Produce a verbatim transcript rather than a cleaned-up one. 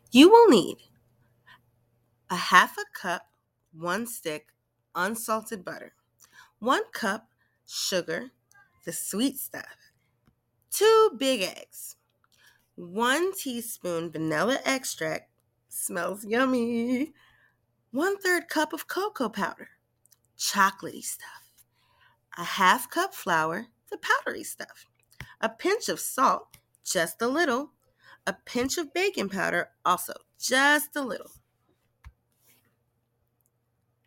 You will need a half a cup, one stick, unsalted butter, one cup sugar, the sweet stuff, two big eggs, one teaspoon vanilla extract, smells yummy, one third cup of cocoa powder, chocolatey stuff, a half cup flour, the powdery stuff, a pinch of salt, just a little, a pinch of baking powder, also just a little,